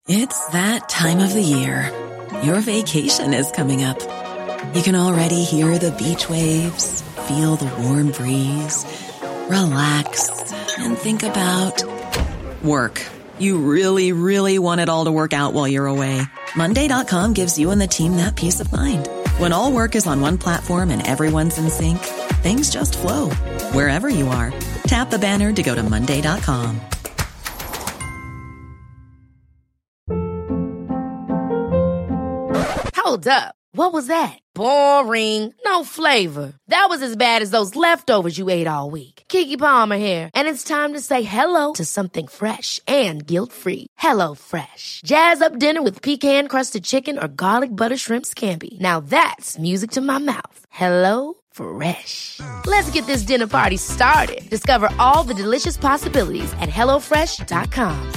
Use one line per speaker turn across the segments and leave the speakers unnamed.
It's that time of the year. Your vacation is coming up. You can already hear the beach waves, feel the warm breeze, relax, and think about work. You really, really want it all to work out while you're away. Monday.com gives you and the team that peace of mind. When all work is on one platform and everyone's in sync, things just flow. Wherever you are, tap the banner to go to Monday.com.
Hold up. What was that? Boring. No flavor. That was as bad as those leftovers you ate all week. Keke Palmer here, and it's time to say hello to something fresh and guilt-free. Hello Fresh. Jazz up dinner with pecan-crusted chicken or garlic butter shrimp scampi. Now that's music to my mouth. Hello Fresh. Let's get this dinner party started. Discover all the delicious possibilities at HelloFresh.com.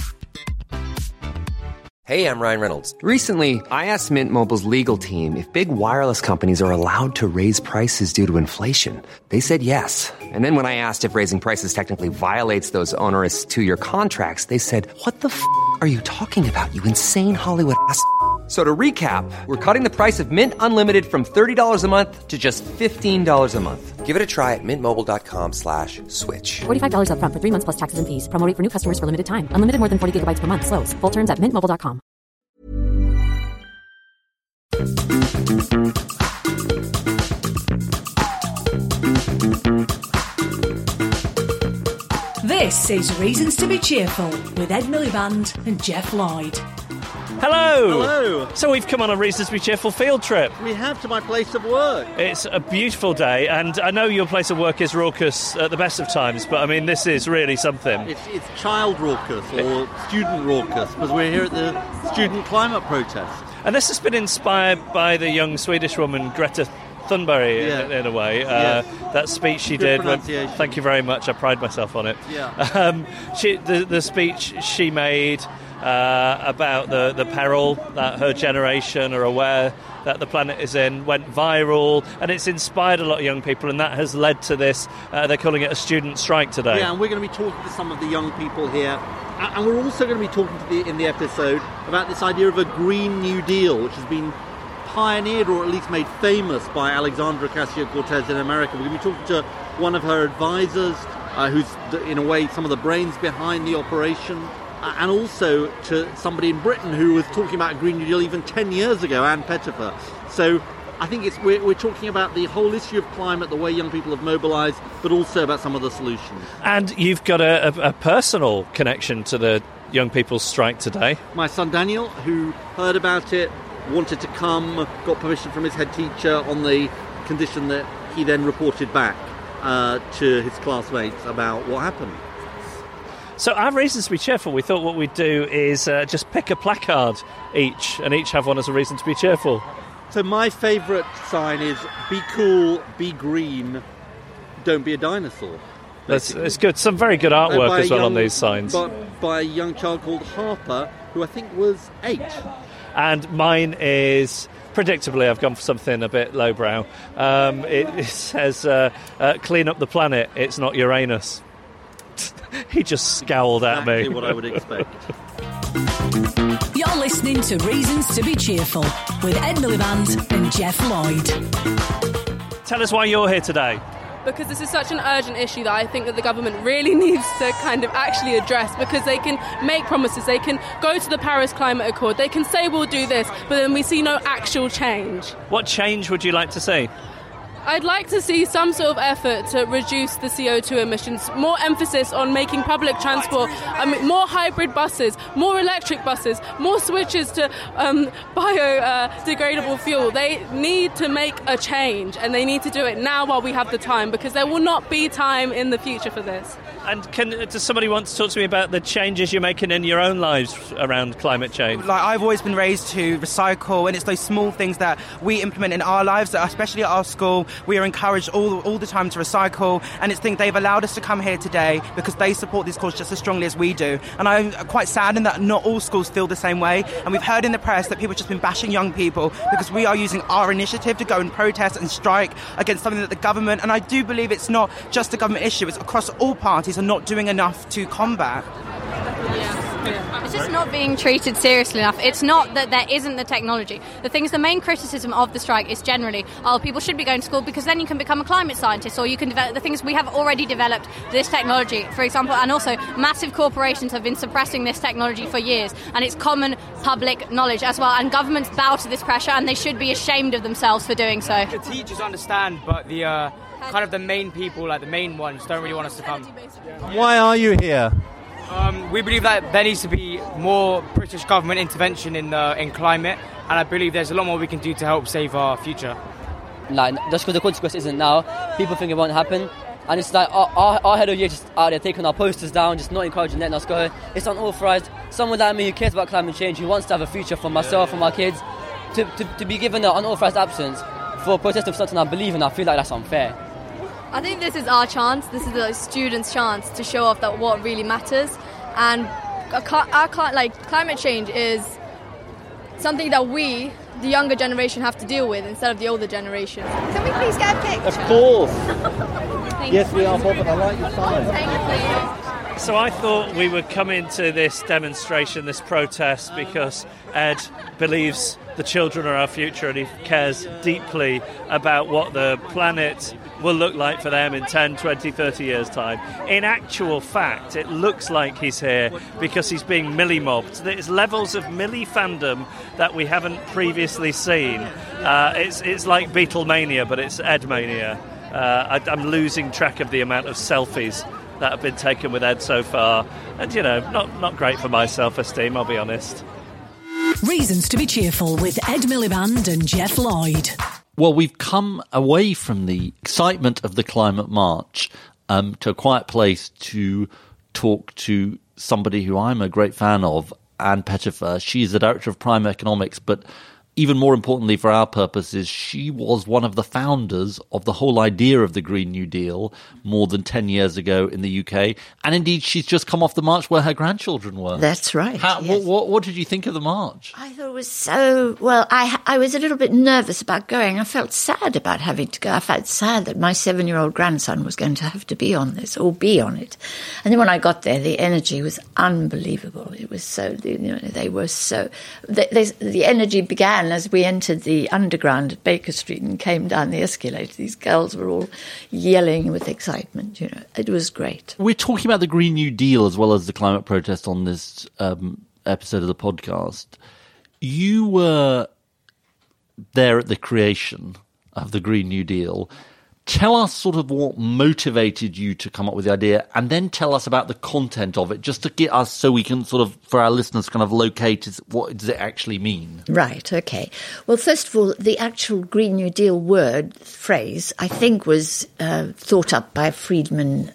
Hey, I'm Ryan Reynolds.
Recently, I asked Mint Mobile's legal team if big wireless companies are allowed to raise prices due to inflation. They said yes. And then when I asked if raising prices technically violates those onerous 2-year contracts, they said, "What the f*** are you talking about, you insane Hollywood ass?" So to recap, we're cutting the price of Mint Unlimited from $30 a month to just $15 a month.
Give it a try at mintmobile.com/switch.
$45 up front for 3 months plus taxes and fees. Promo rate for new customers for limited time. Unlimited more than 40 gigabytes per month. Slows full terms at mintmobile.com.
This is Reasons to be Cheerful with Ed Miliband and Jeff Lloyd.
Hello!
Hello!
So we've come on a Reasons to be Cheerful field trip.
We have to my place of work.
It's a beautiful day, and I know your place of work is raucous at the best of times, but I mean, this is really something.
It's child raucous or student raucous, because we're here at the student climate protest.
And this has been inspired by the young Swedish woman Greta Thunberg, in a way. That speech she did. Thank you very much. I pride myself on it.
Yeah.
The speech she made about the peril that her generation are aware that the planet is in went viral, and it's inspired a lot of young people, and that has led to this. They're calling it a student strike today.
Yeah, and we're going to be talking to some of the young people here, and we're also going to be talking in the episode about this idea of a Green New Deal, which has been pioneered or at least made famous by Alexandra Ocasio-Cortez in America. We're going to be talking to one of her advisors, who's in a way some of the brains behind the operation, and also to somebody in Britain who was talking about a Green New Deal even 10 years ago, Ann Pettifer. So I think we're talking about the whole issue of climate, the way young people have mobilised, but also about some of the solutions.
And you've got a personal connection to the young people's strike today.
My son Daniel, who heard about it, wanted to come, got permission from his head teacher on the condition that he then reported back to his classmates about what happened.
So our Reasons to be Cheerful, we thought what we'd do is just pick a placard each, and each have one as a reason to be cheerful.
So my favourite sign is "Be cool, be green, don't be a dinosaur."
It's good. Some very good artwork as well on these signs.
By a young child called Harper, who I think was 8.
And mine is, predictably, I've gone for something a bit lowbrow. It says, "Clean up the planet, it's not Uranus." He just scowled at me.
Exactly what I would expect.
You're listening to Reasons to be Cheerful with Ed Miliband and Jeff Lloyd.
Tell us why you're here today.
Because this is such an urgent issue that I think that the government really needs to kind of actually address, because they can make promises, they can go to the Paris Climate Accord, they can say we'll do this, but then we see no actual change.
What change would you like to see?
I'd like to see some sort of effort to reduce the CO2 emissions, more emphasis on making public transport, more hybrid buses, more electric buses, more switches to biodegradable fuel. They need to make a change, and they need to do it now while we have the time, because there will not be time in the future for this.
And does somebody want to talk to me about the changes you're making in your own lives around climate change?
Like, I've always been raised to recycle, and it's those small things that we implement in our lives, that especially at our school, we are encouraged all the time to recycle, and it's things they've allowed us to come here today because they support this cause just as strongly as we do. And I'm quite saddened that not all schools feel the same way, and we've heard in the press that people have just been bashing young people because we are using our initiative to go and protest and strike against something that the government, and I do believe it's not just a government issue, it's across all parties are not doing enough to combat.
It's just not being treated seriously enough. It's not that there isn't the technology. The main criticism of the strike is generally, people should be going to school because then you can become a climate scientist or you can develop the things. We have already developed this technology, for example, and also massive corporations have been suppressing this technology for years, and it's common public knowledge as well, and governments bow to this pressure and they should be ashamed of themselves for doing so.
The teachers understand, but the kind of the main people, like the main ones, don't really want us to come.
Why are you here?
We believe that there needs to be more British government intervention in climate, and I believe there's a lot more we can do to help save our future.
Like, just because the consequence isn't now, people think it won't happen, and it's like our head of year just out there taking our posters down, just not encouraging, letting us go. It's unauthorised. Someone like me who cares about climate change, who wants to have a future for myself and my kids, to be given an unauthorised absence for protesting for something I believe in, I feel like that's unfair.
I think this is our chance. This is the students' chance to show off that what really matters, and climate change is something that we, the younger generation, have to deal with instead of the older generation.
Can we please get a picture?
Of course. Yes, we are, Bob, and I like your sign.
Thank you.
So I thought we would come into this demonstration, this protest, because Ed believes the children are our future and he cares deeply about what the planet will look like for them in 10, 20, 30 years' time. In actual fact, it looks like he's here because he's being milli-mobbed. There's levels of milli-fandom that we haven't previously seen. It's like Beatlemania, but it's Ed-mania. I'm losing track of the amount of selfies that have been taken with Ed so far. And, not great for my self-esteem, I'll be honest.
Reasons to be cheerful with Ed Miliband and Jeff Lloyd.
Well, we've come away from the excitement of the climate march to a quiet place to talk to somebody who I'm a great fan of, Anne Pettifer. She's the director of Prime Economics, but even more importantly for our purposes, she was one of the founders of the whole idea of the Green New Deal more than 10 years ago in the UK. And indeed, she's just come off the march where her grandchildren were.
That's right.
Yes. What did you think of the march?
I thought it was so... Well, I was a little bit nervous about going. I felt sad about having to go. I felt sad that my 7-year-old grandson was going to have to be on this or be on it. And then when I got there, the energy was unbelievable. It was so... they were so... The energy began as we entered the underground at Baker Street and came down the escalator. These girls were all yelling with excitement. It was great.
We're talking about the Green New Deal as well as the climate protest on this episode of the podcast. You were there at the creation of the Green New Deal. Tell us sort of what motivated you to come up with the idea, and then tell us about the content of it, just to get us so we can sort of, for our listeners, kind of locate what does it actually mean.
Right, okay. Well, first of all, the actual Green New Deal phrase, I think was thought up by Friedman,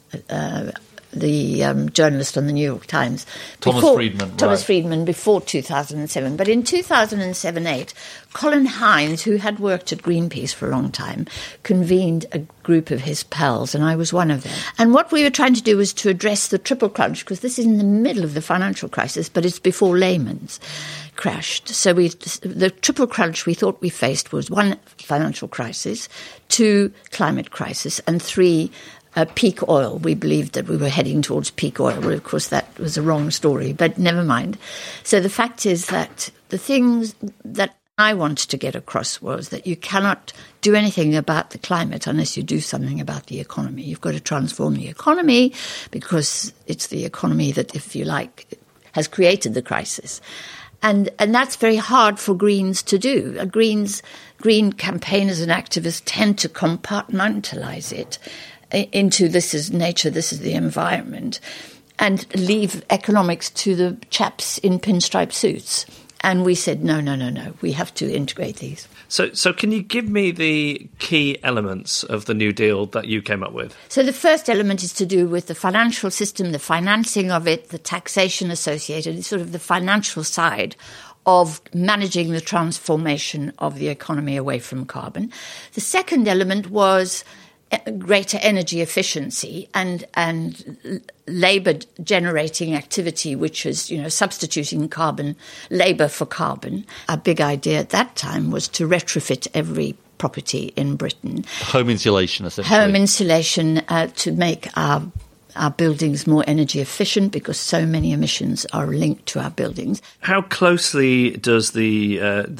the journalist on the New York Times. Thomas Friedman, before 2007. But in 2007-8, Colin Hines, who had worked at Greenpeace for a long time, convened a group of his pals, and I was one of them. And what we were trying to do was to address the triple crunch, because this is in the middle of the financial crisis, but it's before Lehman's crashed. So the triple crunch we thought we faced was 1, financial crisis, 2, climate crisis, and 3, peak oil. We believed that we were heading towards peak oil. Well, of course, that was a wrong story, but never mind. So the fact is that the things that I wanted to get across was that you cannot do anything about the climate unless you do something about the economy. You've got to transform the economy because it's the economy that, if you like, has created the crisis. And that's very hard for Greens to do. Green campaigners and activists tend to compartmentalize it into this is nature, this is the environment, and leave economics to the chaps in pinstripe suits. And we said, no, we have to integrate these.
So can you give me the key elements of the New Deal that you came up with?
So the first element is to do with the financial system, the financing of it, the taxation associated, sort of the financial side of managing the transformation of the economy away from carbon. The second element was greater energy efficiency and labour generating activity, which is, substituting labour for carbon. Our big idea at that time was to retrofit every property in Britain.
Home insulation, essentially.
Home insulation to make our our buildings more energy efficient because so many emissions are linked to our buildings.
How closely does the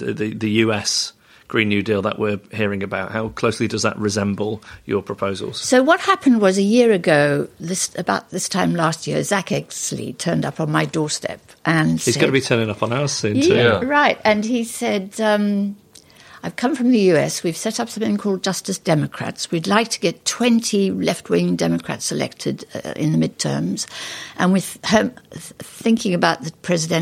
US Green New Deal that we're hearing about, how closely does that resemble your proposals?
So what happened was a year ago, about this time last year, Zach Exley turned up on my doorstep and
He's going to be turning up on ours soon too.
Yeah, right. And he said, I've come from the US. We've set up something called Justice Democrats. We'd like to get 20 left-wing Democrats elected in the midterms. And with thinking about the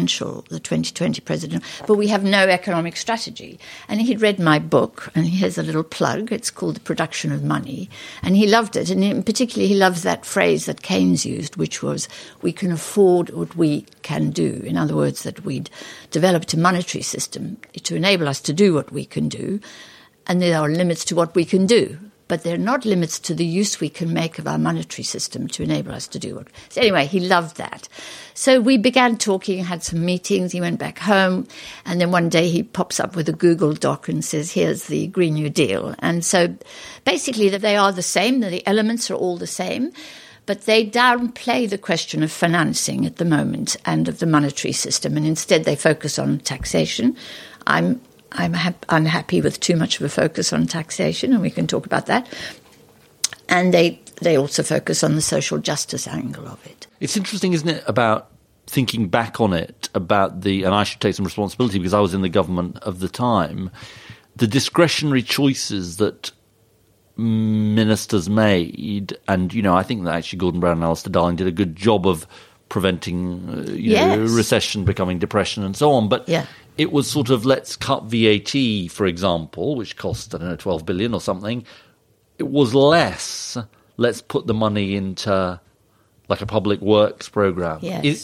2020 president, but we have no economic strategy. And he'd read my book, and here's a little plug. It's called The Production of Money. And he loved it. And in particular, he loves that phrase that Keynes used, which was, we can afford what we can do. In other words, that we'd developed a monetary system to enable us to do what we can do, and there are limits to what we can do, but there are not limits to the use we can make of our monetary system to enable us to do it. So anyway, he loved that. So we began talking, had some meetings, he went back home, and then one day he pops up with a Google Doc and says, here's the Green New Deal. And so basically they are the same, the elements are all the same, but they downplay the question of financing at the moment and of the monetary system, and instead they focus on taxation. I'm unhappy with too much of a focus on taxation, and we can talk about that. And they also focus on the social justice angle of it.
It's interesting, isn't it, about thinking back on it, about and I should take some responsibility because I was in the government of the time, the discretionary choices that ministers made, and, I think that actually Gordon Brown and Alistair Darling did a good job of preventing, recession becoming depression and so on. But it was sort of, let's cut VAT, for example, which cost, 12 billion or something. It was less, let's put the money into like a public works program.
Yes.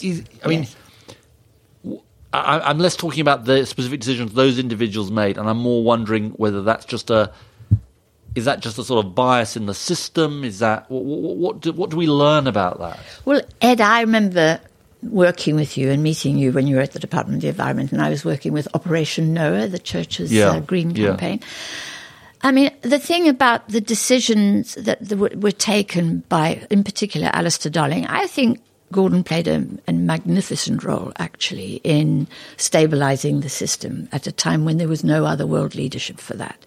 I'm less talking about the specific decisions those individuals made, and I'm more wondering whether that's just is that just a sort of bias in the system? Is that what do we learn about that?
Well, Ed, I remember working with you and meeting you when you were at the Department of the Environment, and I was working with Operation Noah, the church's green campaign. I mean, the thing about the decisions that were taken by, in particular, Alistair Darling, I think Gordon played a magnificent role, actually, in stabilising the system at a time when there was no other world leadership for that.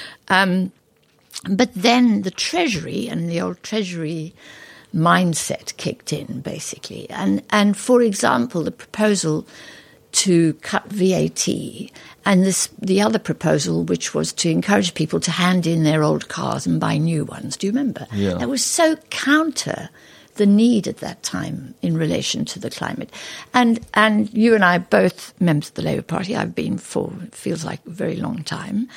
But then the Treasury and the old Treasury mindset kicked in, basically. And for example, the proposal to cut VAT and the other proposal, which was to encourage people to hand in their old cars and buy new ones. Do you remember?
Yeah.
That was so counter the need at that time in relation to the climate. And you and I are both members of the Labour Party. I've been for, it feels like, a very long time.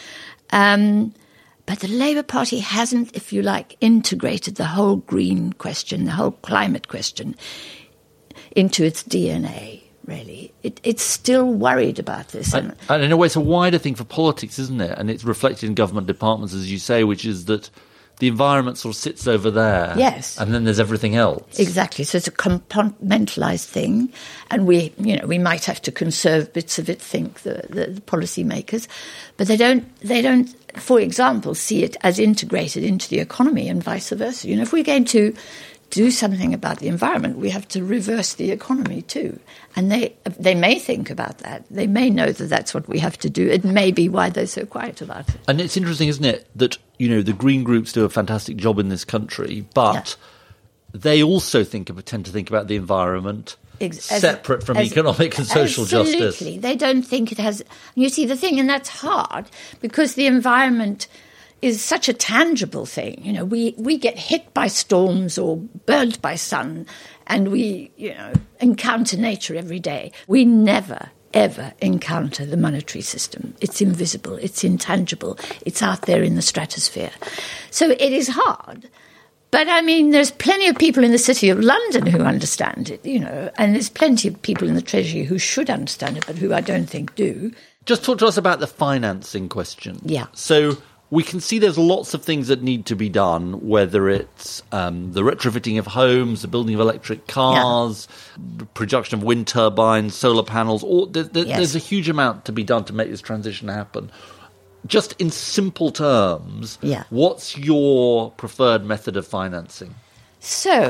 But the Labour Party hasn't, if you like, integrated the whole green question, the whole climate question into its DNA, really. It's still worried about this.
And in a way, it's a wider thing for politics, isn't it? And it's reflected in government departments, as you say, which is that the environment sort of sits over there.
Yes.
And then there's everything else.
Exactly. So it's a compartmentalised thing. And we might have to conserve bits of it, think the policy makers. But they don't, for example, see it as integrated into the economy and vice versa. If we're going to do something about the environment, we have to reverse the economy too. And they may think about that. They may know that that's what we have to do. It may be why they're so quiet about it.
And it's interesting, isn't it, that, the green groups do a fantastic job in this country, but they also tend to think about the environment separate from economic and social justice.
Absolutely. They don't think it has... You see, the thing, and that's hard, because the environment is such a tangible thing. We get hit by storms or burnt by sun, and we, encounter nature every day. We never, ever encounter the monetary system. It's invisible, it's intangible, it's out there in the stratosphere. So it is hard. But, there's plenty of people in the City of London who understand it, and there's plenty of people in the Treasury who should understand it, but who I don't think do.
Just talk to us about the financing question.
Yeah.
So we can see there's lots of things that need to be done, whether it's the retrofitting of homes, the building of electric cars, the production of wind turbines, solar panels. There's a huge amount to be done to make this transition happen. Just in simple terms, what's your preferred method of financing?
So,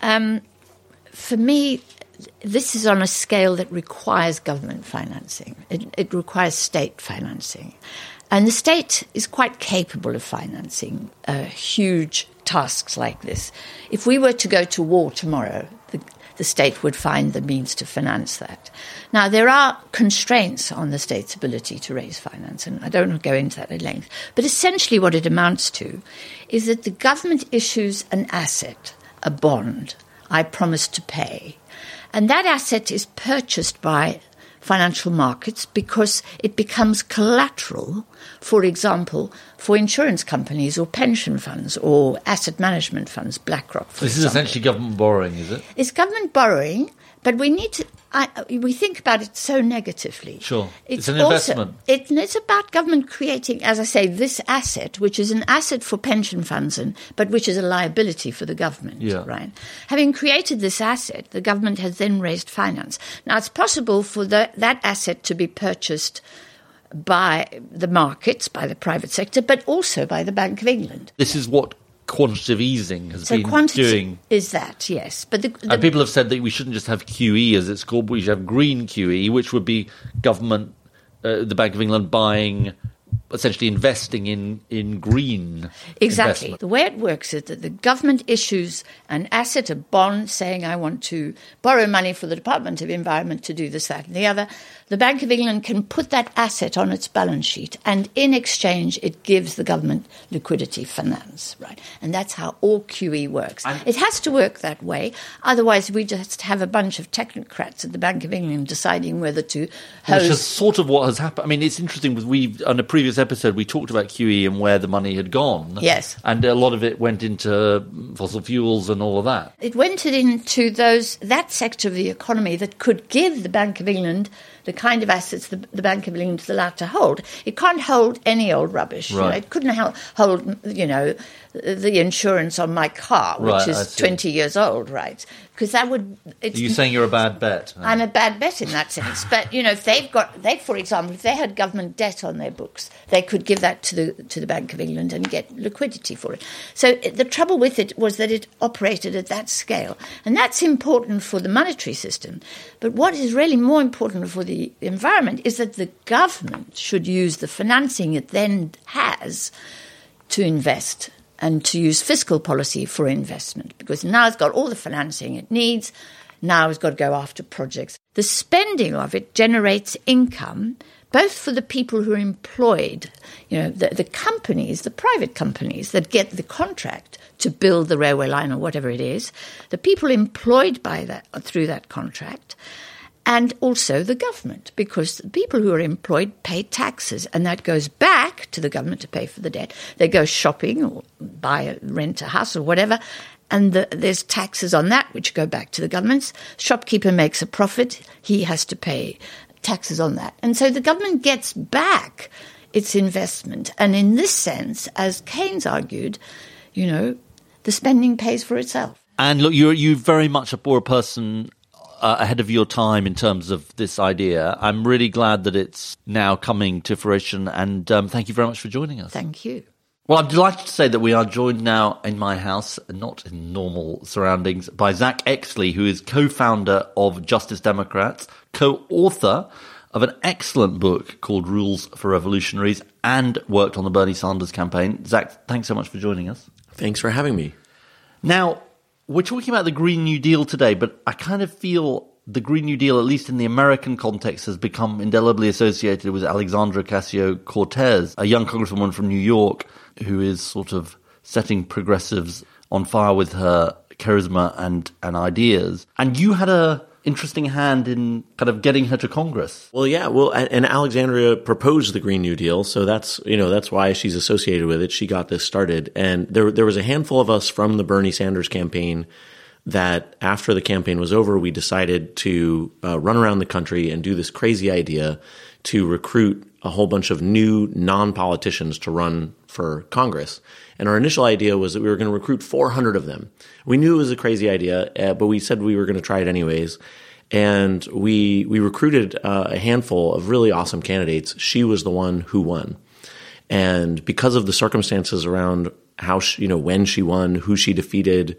For me, this is on a scale that requires government financing. It requires state financing. And the state is quite capable of financing huge tasks like this. If we were to go to war tomorrow, the state would find the means to finance that. Now, there are constraints on the state's ability to raise finance, and I don't want to go into that at length. But essentially what it amounts to is that the government issues an asset, a bond, I promise to pay. And that asset is purchased by financial markets because it becomes collateral, for example, for insurance companies or pension funds or asset management funds, BlackRock, for
This
example.
is essentially government borrowing, is it?
It's government borrowing, but we need to. We think about it so negatively.
Sure. It's an
also,
investment.
It's about government creating, as I say, this asset, which is an asset for pension funds, but which is a liability for the government.
Yeah.
Right. Having created this asset, the government has then raised finance. Now, it's possible for that asset to be purchased by the markets, by the private sector, but also by the Bank of England.
This is what quantitative easing has
So
been
quantitative
doing.
is that, yes. But
And people have said that we shouldn't just have QE, as it's called, but we should have green QE, which would be government, the Bank of England buying, essentially investing in green
Exactly.
investment.
The way it works is that the government issues an asset, a bond, saying I want to borrow money for the Department of Environment to do this, that and the other. The Bank of England can put that asset on its balance sheet, and in exchange it gives the government liquidity finance, right? And that's how all QE works. It has to work that way, otherwise we just have a bunch of technocrats at the Bank of England deciding whether to
Which
hose...
is sort of what has happened. I mean, it's interesting. On a previous episode, we talked about QE and where the money had gone.
Yes.
And a lot of it went into fossil fuels and all of that.
It went into that sector of the economy that could give the Bank of England the kind of assets the Bank of England is allowed to hold. It can't hold any old rubbish.
Right.
You know, it couldn't hold, the insurance on my car, which
Right, I
is
see.
20 years old, right? Because that would...
Are you saying you're a bad bet?
I'm a bad bet in that sense. But, if for example, if they had government debt on their books, they could give that to the Bank of England and get liquidity for it. So the trouble with it was that it operated at that scale. And that's important for the monetary system. But what is really more important for the environment is that the government should use the financing it then has to invest and to use fiscal policy for investment, because now it's got all the financing it needs. Now it's got to go after projects. The spending of it generates income, both for the people who are employed, the companies, the private companies that get the contract to build the railway line or whatever it is, the people employed by that through that contract, and also the government, because the people who are employed pay taxes, and that goes back to the government to pay for the debt. They go shopping or rent a house or whatever, and there's taxes on that which go back to the government. Shopkeeper makes a profit, he has to pay taxes on that. And so the government gets back its investment. And in this sense, as Keynes argued, the spending pays for itself.
And look, you're very much a poor person ahead of your time in terms of this idea. I'm really glad that it's now coming to fruition, and thank you very much for joining us.
Thank you.
Well, I'm delighted to say that we are joined now in my house, not in normal surroundings, by Zach Exley, who is co-founder of Justice Democrats, co-author of an excellent book called Rules for Revolutionaries, and worked on the Bernie Sanders campaign. Zach, thanks so much for joining us.
Thanks for having me.
Now, we're talking about the Green New Deal today, but I kind of feel the Green New Deal, at least in the American context, has become indelibly associated with Alexandra Ocasio-Cortez, a young congresswoman from New York who is sort of setting progressives on fire with her charisma and ideas. And you had a interesting hand in kind of getting her to Congress.
Well, yeah. Well, and Alexandria proposed the Green New Deal, so that's why she's associated with it. She got this started, and there was a handful of us from the Bernie Sanders campaign that after the campaign was over, we decided to run around the country and do this crazy idea to recruit a whole bunch of new non-politicians to run for Congress. And our initial idea was that we were going to recruit 400 of them. We knew it was a crazy idea, but we said we were going to try it anyways. And we recruited a handful of really awesome candidates. She was the one who won. And because of the circumstances around how when she won, who she defeated,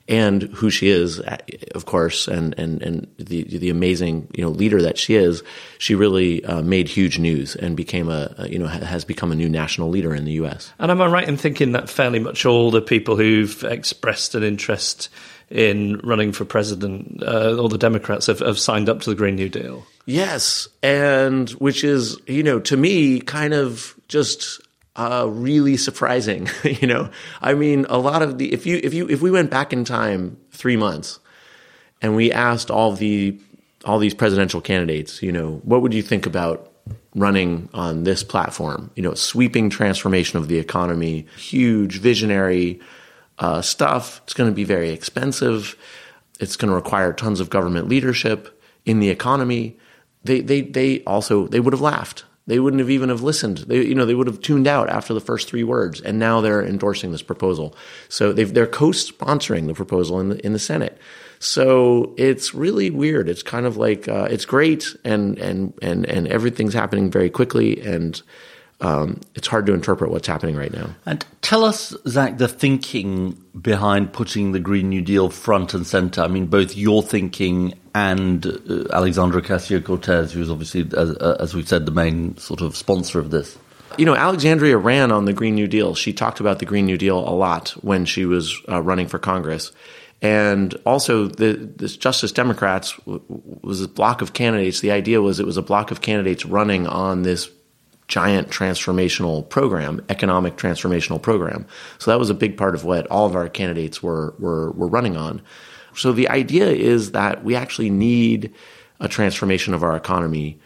and who she is, of course, and the amazing leader that she is, she really made huge news and has become a new national leader in the U.S.
And am I right in thinking that fairly much all the people who've expressed an interest in running for president, all the Democrats have signed up to the Green New Deal? Yes, and which is to me kind of just really surprising. I mean, a lot of if we went back in time 3 months and we asked all these presidential candidates, what would you think about running on this platform? Sweeping transformation of the economy, huge visionary stuff. It's going to be very expensive. It's going to require tons of government leadership in the economy. They would have laughed. They wouldn't have even have listened. They would have tuned out after the first 3 words, and now they're endorsing this proposal. So they're co-sponsoring the proposal in the Senate. So it's really weird. It's kind of like it's great, and everything's happening very quickly, and it's hard to interpret what's happening right now.
And tell us, Zach, the thinking behind putting the Green New Deal front and center. I mean, both your thinking and Alexandra Ocasio-Cortez, who's obviously, as we've said, the main sort of sponsor of this.
Alexandria ran on the Green New Deal. She talked about the Green New Deal a lot when she was running for Congress. And also, the Justice Democrats was a block of candidates. The idea was it was a block of candidates running on this giant transformational program, economic transformational program. So that was a big part of what all of our candidates were running on. So the idea is that we actually need a transformation of our economy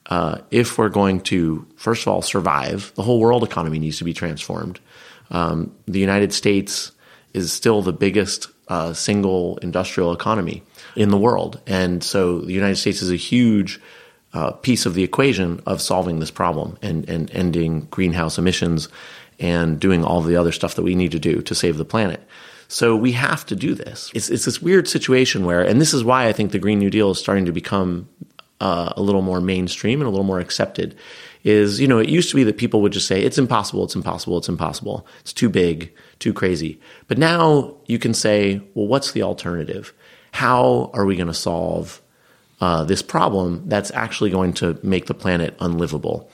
if we're going to, first of all, survive. The whole world economy needs to be transformed. The United States is still the biggest single industrial economy in the world. And so the United States is a huge piece of the equation of solving this problem and ending greenhouse emissions and doing all the other stuff that we need to do to save the planet. So we have to do this. It's this weird situation where, and this is why I think the Green New Deal is starting to become a little more mainstream and a little more accepted, is, it used to be that people would just say, it's impossible, it's impossible, it's impossible. It's too big, too crazy. But now you can say, well, what's the alternative? How are we going to solve this problem that's actually going to make the planet unlivable?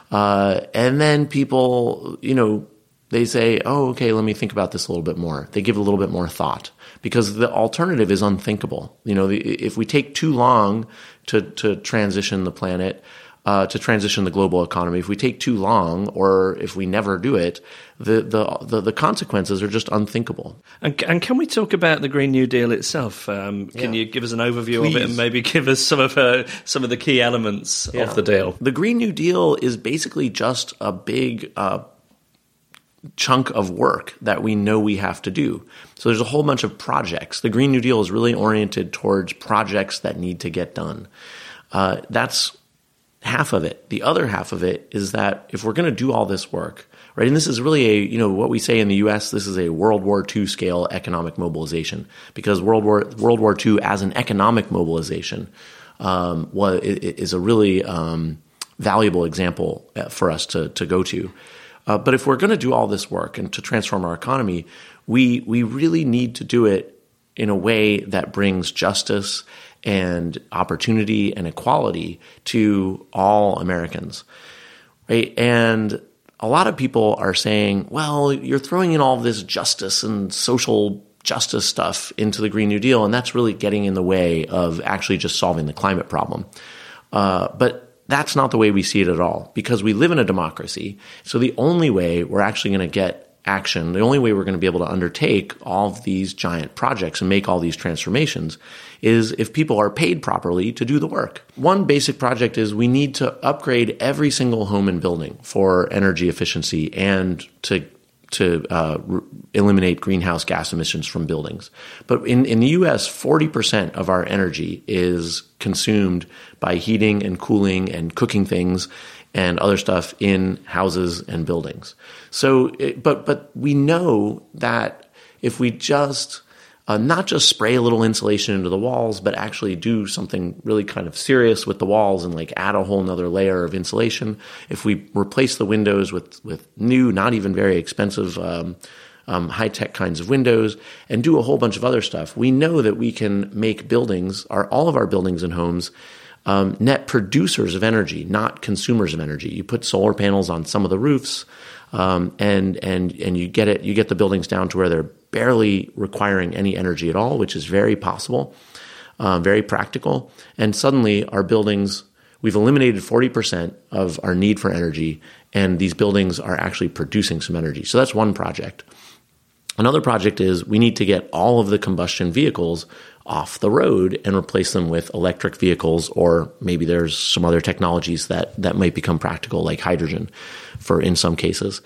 And then people, they say, oh, okay, let me think about this a little bit more. They give it a little bit more thought because the alternative is unthinkable. If we take too long to transition the planet, to transition the global economy, if we take too long or if we never do it, the consequences are just unthinkable.
And can we talk about the Green New Deal itself? Can you give us an overview of it and maybe give us some of the key elements of the deal?
The Green New Deal is basically just a big chunk of work that we know we have to do. So there's a whole bunch of projects. The Green New Deal is really oriented towards projects that need to get done. That's half of it. The other half of it is that if we're going to do all this work, right, and this is really what we say in the U.S., this is a World War II scale economic mobilization, because World War II as an economic mobilization is a really valuable example for us to go to. But if we're going to do all this work and to transform our economy, we really need to do it in a way that brings justice and opportunity and equality to all Americans, right? And a lot of people are saying, well, you're throwing in all this justice and social justice stuff into the Green New Deal, and that's really getting in the way of actually just solving the climate problem. But that's not the way we see it at all, because we live in a democracy. So the only way we're actually going to get action, the only way we're going to be able to undertake all of these giant projects and make all these transformations is if people are paid properly to do the work. One basic project is we need to upgrade every single home and building for energy efficiency and to eliminate greenhouse gas emissions from buildings. But in the U.S., 40% of our energy is consumed by heating and cooling and cooking things and other stuff in houses and buildings. So, but we know that if we just not just spray a little insulation into the walls, but actually do something really kind of serious with the walls and like add a whole nother layer of insulation, if we replace the windows with new, not even very expensive high-tech kinds of windows, and do a whole bunch of other stuff. We know that we can make buildings, all of our buildings and homes, net producers of energy, not consumers of energy. You put solar panels on some of the roofs, and you get the buildings down to where they're barely requiring any energy at all, which is very possible, very practical. And suddenly our buildings, we've eliminated 40% of our need for energy, and these buildings are actually producing some energy. So that's one project. Another project is we need to get all of the combustion vehicles off the road and replace them with electric vehicles, or maybe there's some other technologies that might become practical, like hydrogen, in some cases.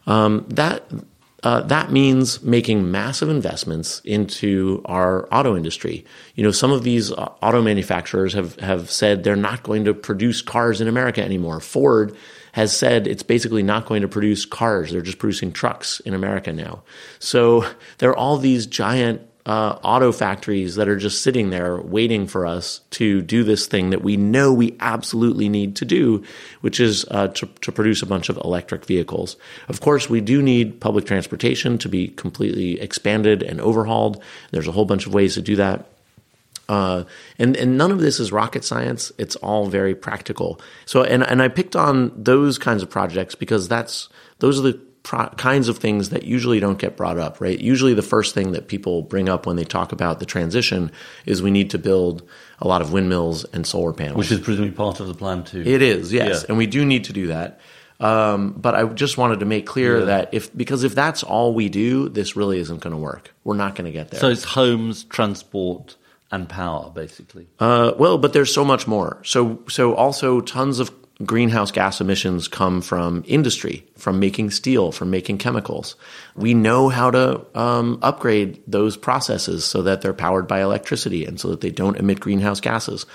That means making massive investments into our auto industry. Some of these auto manufacturers have said they're not going to produce cars in America anymore. Ford has said it's basically not going to produce cars. They're just producing trucks in America now. So there are all these giant auto factories that are just sitting there waiting for us to do this thing that we know we absolutely need to do, which is to produce a bunch of electric vehicles. Of course, we do need public transportation to be completely expanded and overhauled. There's a whole bunch of ways to do that. And none of this is rocket science. It's all very practical. So, and I picked on those kinds of projects because those are the kinds of things that usually don't get brought up, right? Usually the first thing that people bring up when they talk about the transition is we need to build a lot of windmills and solar panels.
Which is presumably part of the plan too.
It is, yes.
Yeah.
And we do need to do that. But I just wanted to make clear that because if that's all we do, this really isn't going to work. We're not going to get there.
So it's homes, transport, and power, basically.
But there's so much more. So also tons of greenhouse gas emissions come from industry, from making steel, from making chemicals. We know how to upgrade those processes so that they're powered by electricity and so that they don't emit greenhouse gases.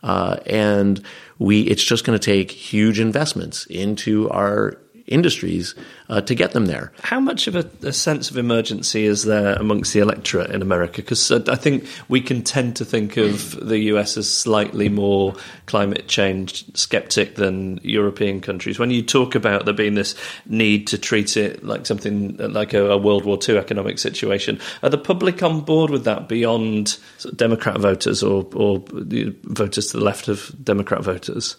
It's just going to take huge investments into our industries to get them there.
How much of a sense of emergency is there amongst the electorate in America? Because I think we can tend to think of the US as slightly more climate change skeptic than European countries. When you talk about there being this need to treat it like something like a World War II economic situation, are the public on board with that beyond sort of Democrat voters or the voters to the left of Democrat voters?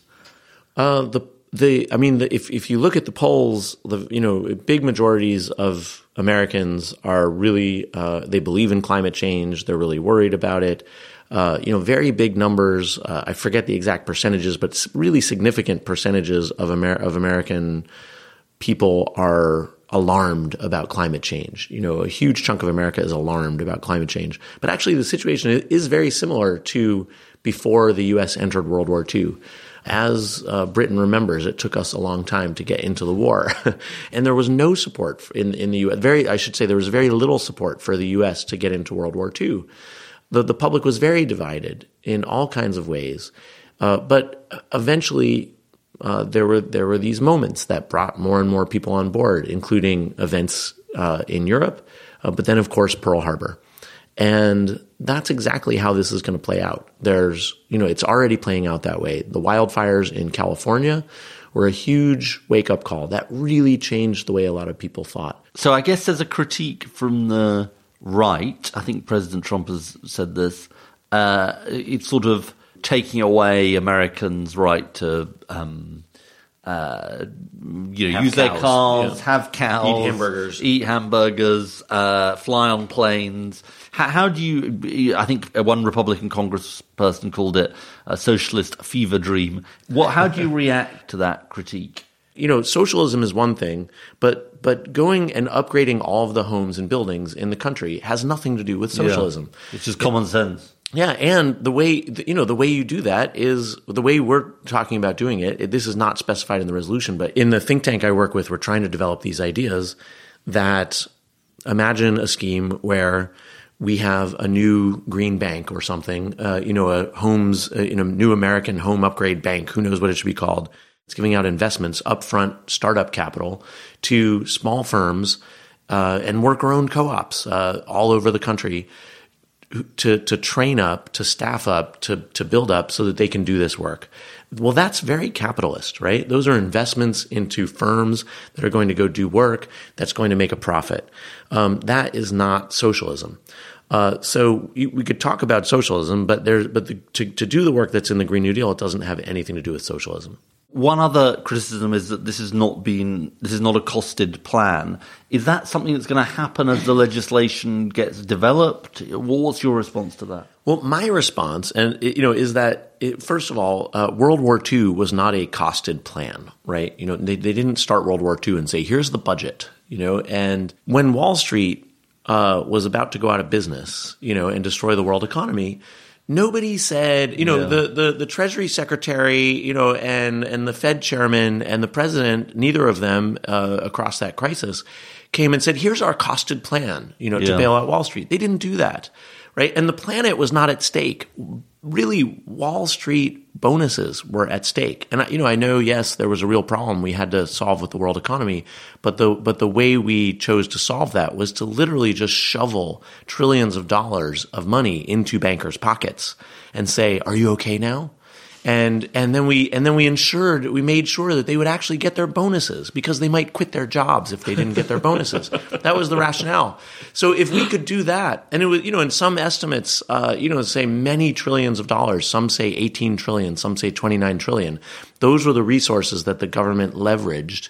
If you look at the polls, big majorities of Americans are really, they believe in climate change. They're really worried about it. Very big numbers. I forget the exact percentages, but really significant percentages of American people are alarmed about climate change. A huge chunk of America is alarmed about climate change. But actually, the situation is very similar to before the U.S. entered World War II. As Britain remembers, it took us a long time to get into the war. And there was no support in the U.S. There was very little support for the U.S. to get into World War II. The public was very divided in all kinds of ways. But eventually, there were these moments that brought more and more people on board, including events in Europe, but then, of course, Pearl Harbor. And that's exactly how this is going to play out. It's already playing out that way. The wildfires in California were a huge wake-up call. That really changed the way a lot of people thought.
So I guess there's a critique from the right. I think President Trump has said this. It's sort of taking away Americans' right to use their cars, have cows, eat hamburgers, fly on planes. How do you? I think one Republican congressperson called it a socialist fever dream. How do you react to that critique?
Socialism is one thing, but going and upgrading all of the homes and buildings in the country has nothing to do with socialism.
Yeah, it's just common sense.
Yeah, and the way you do that is the way we're talking about doing it. This is not specified in the resolution, but in the think tank I work with, we're trying to develop these ideas that imagine a scheme where we have a new green bank or something, a new American home upgrade bank. Who knows what it should be called? It's giving out investments, upfront startup capital to small firms and worker-owned co-ops all over the country to train up, to staff up, to build up so that they can do this work. Well, that's very capitalist, right? Those are investments into firms that are going to go do work that's going to make a profit. That is not socialism. So we could talk about socialism, but to do the work that's in the Green New Deal, it doesn't have anything to do with socialism.
One other criticism is that this is not a costed plan. Is that something that's going to happen as the legislation gets developed? What's your response to that?
Well, my response, is that first of all, World War II was not a costed plan, right? They didn't start World War II and say, "Here's the budget," And when Wall Street was about to go out of business, and destroy the world economy, nobody said, the Treasury Secretary, and the Fed Chairman and the President, neither of them across that crisis came and said, "Here's our costed plan, to bail out Wall Street." They didn't do that, right? And the planet was not at stake. Really, Wall Street bonuses were at stake. And I know, yes, there was a real problem we had to solve with the world economy, but the way we chose to solve that was to literally just shovel trillions of dollars of money into bankers' pockets and say, "Are you okay now?" And then we made sure that they would actually get their bonuses, because they might quit their jobs if they didn't get their bonuses. That was the rationale. So if we could do that, and it was, in some estimates, say many trillions of dollars, some say 18 trillion, some say 29 trillion. Those were the resources that the government leveraged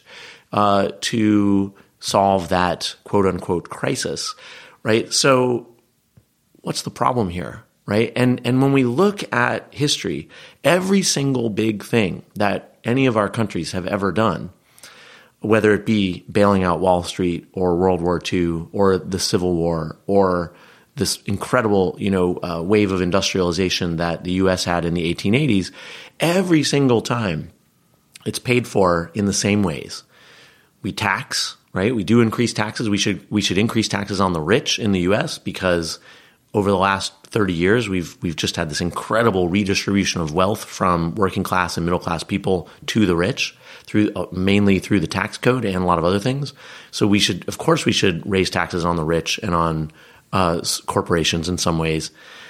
to solve that quote unquote crisis, right? So what's the problem here? Right. And when we look at history, every single big thing that any of our countries have ever done, whether it be bailing out Wall Street or World War II or the Civil War or this incredible, wave of industrialization that the U.S. had in the 1880s, every single time it's paid for in the same ways. We tax, right? We do increase taxes. We should increase taxes on the rich in the U.S. because over the last 30 years, we've just had this incredible redistribution of wealth from working class and middle class people to the rich, mainly through the tax code and a lot of other things. So we should raise taxes on the rich and on corporations in some ways,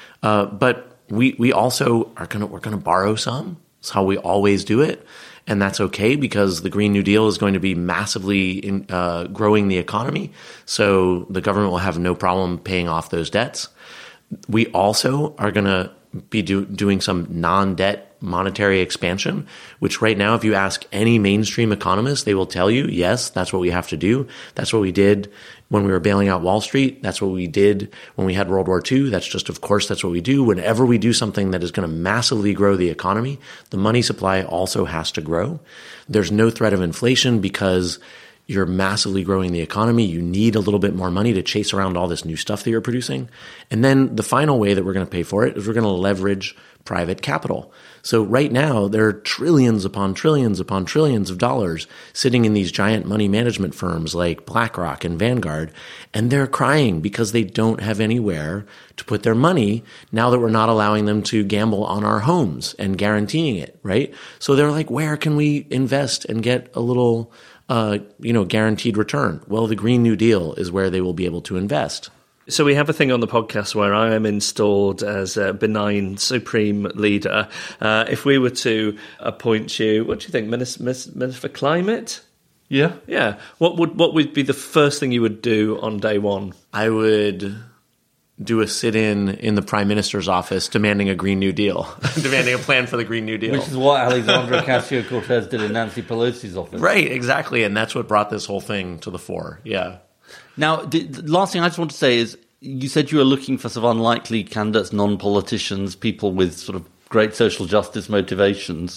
but we also we're going to borrow some. It's how we always do it. And that's okay, because the Green New Deal is going to be massively growing the economy. So the government will have no problem paying off those debts. We also are going to be doing some non-debt monetary expansion, which right now, if you ask any mainstream economist, they will tell you, yes, that's what we have to do. That's what we did when we were bailing out Wall Street. That's what we did when we had World War II. Of course, that's what we do. Whenever we do something that is going to massively grow the economy, the money supply also has to grow. There's no threat of inflation because you're massively growing the economy. You need a little bit more money to chase around all this new stuff that you're producing. And then the final way that we're going to pay for it is we're going to leverage private capital. So right now, there are trillions upon trillions upon trillions of dollars sitting in these giant money management firms like BlackRock and Vanguard, and they're crying because they don't have anywhere to put their money now that we're not allowing them to gamble on our homes and guaranteeing it, right? So they're like, where can we invest and get a little guaranteed return? Well, the Green New Deal is where they will be able to invest.
So we have a thing on the podcast where I am installed as a benign supreme leader. If we were to appoint you, what do you think, Minister for Climate?
Yeah.
Yeah. What would be the first thing you would do on day one?
I would do a sit-in the Prime Minister's office demanding a Green New Deal, demanding a plan for the Green New Deal.
Which is what Alexandra Ocasio-Cortez did in Nancy Pelosi's office.
Right, exactly. And that's what brought this whole thing to the fore. Yeah.
Now, the last thing I just want to say is, you said you were looking for sort of unlikely candidates, non-politicians, people with sort of great social justice motivations.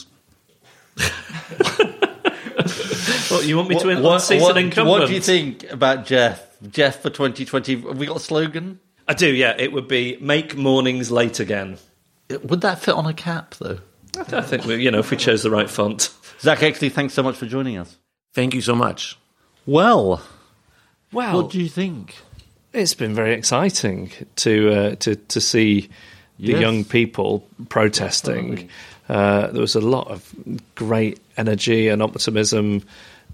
Well, you want me to unseat an incumbent?
What do you think about Jeff? Jeff for 2020, have we got a slogan?
I do, yeah. It would be "Make mornings late again."
Would that fit on a cap, though?
I think if we chose the right font.
Zach Exley, thanks so much for joining us.
Thank you so much.
Well,
wow.
What do you think?
It's been very exciting to see the young people protesting. There was a lot of great energy and optimism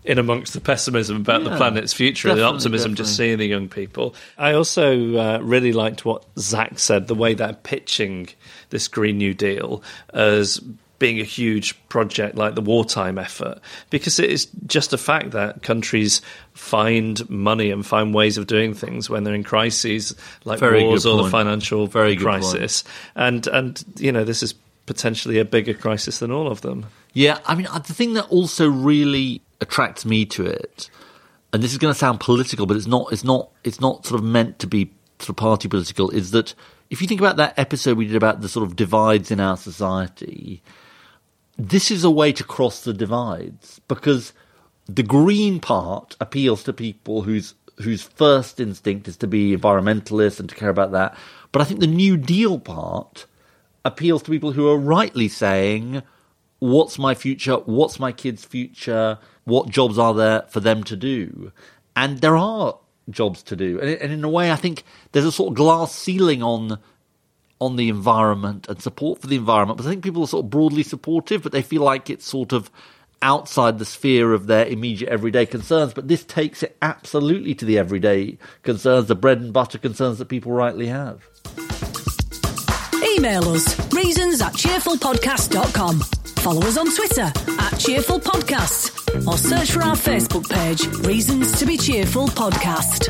in amongst the pessimism about the planet's future, the optimism just seeing the young people. I also really liked what Zach said, the way they're pitching this Green New Deal as being a huge project like the wartime effort, because it is just a fact that countries find money and find ways of doing things when they're in crises like wars or the financial crisis. And this is potentially a bigger crisis than all of them.
Yeah, I mean, the thing that also really attracts me to it, and this is going to sound political, but it's not sort of meant to be sort of party political, is that if you think about that episode we did about the sort of divides in our society, this is a way to cross the divides, because the green part appeals to people whose first instinct is to be environmentalists and to care about that. But I think the New Deal part appeals to people who are rightly saying, what's my future? What's my kids' future? What jobs are there for them to do? And there are jobs to do. And in a way, I think there's a sort of glass ceiling on the environment and support for the environment. But I think people are sort of broadly supportive, but they feel like it's sort of outside the sphere of their immediate everyday concerns. But this takes it absolutely to the everyday concerns, the bread and butter concerns that people rightly have.
Email us, reasons@cheerfulpodcast.com. Follow us on Twitter @cheerfulpodcast, or search for our Facebook page, Reasons to be Cheerful Podcast.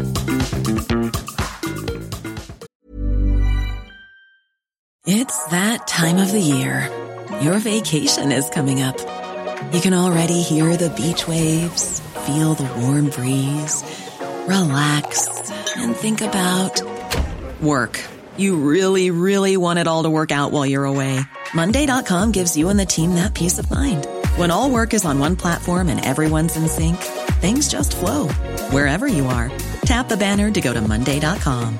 It's that time of the year. Your vacation is coming up. You can already hear the beach waves, feel the warm breeze, relax, and think about work. You really, really want it all to work out while you're away. Monday.com gives you and the team that peace of mind. When all work is on one platform and everyone's in sync, things just flow. Wherever you are, tap the banner to go to Monday.com.